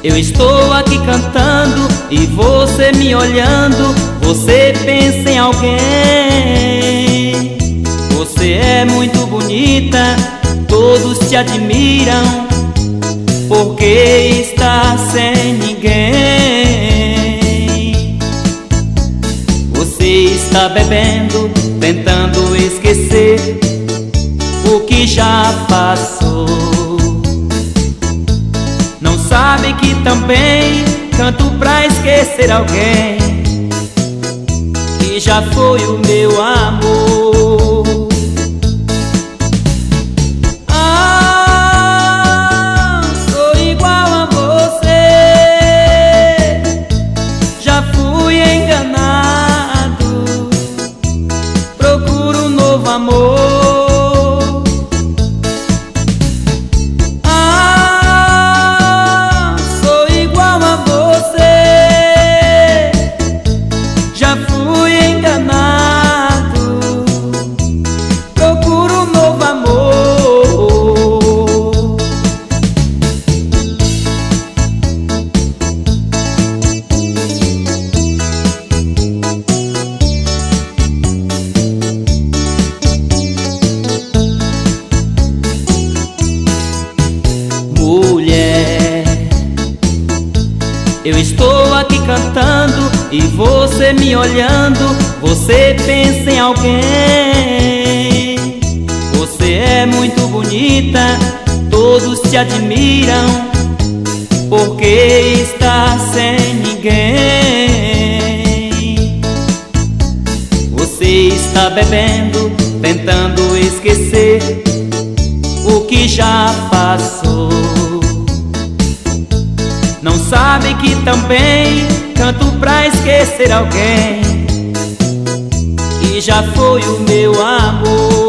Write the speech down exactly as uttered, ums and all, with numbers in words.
Eu estou aqui cantando e você me olhando. Você pensa em alguém. Você é muito bonita, todos te admiram, porque está sem ninguém. Você está bebendo, tentando esquecer o que já passou. Não sabe que também canto pra esquecer alguém que já foi o meu amor. Ah, sou igual a você, já fui enganado, procuro um novo amor. Mulher, eu estou aqui cantando e você me olhando. Você pensa em alguém. Você é muito bonita, todos te admiram, porque está sem ninguém. Você está bebendo, tentando esquecer o que já passou. Não sabe que também canto pra esquecer alguém que já foi o meu amor.